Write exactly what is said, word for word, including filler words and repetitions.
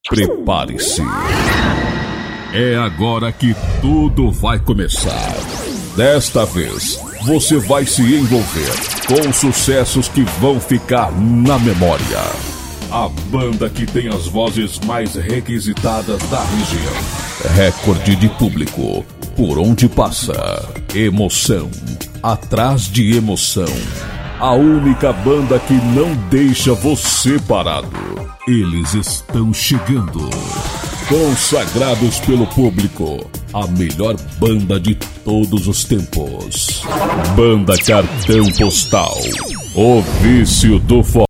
Prepare-se. É agora que tudo vai começar. Desta vez, você vai se envolver com sucessos que vão ficar na memória. A banda que tem as vozes mais requisitadas da região. Recorde de público, por onde passa. Emoção, atrás de emoção. A única banda que não deixa você parado. Eles estão chegando. Consagrados pelo público, a melhor banda de todos os tempos. Banda Cartão Postal, o vício do forró.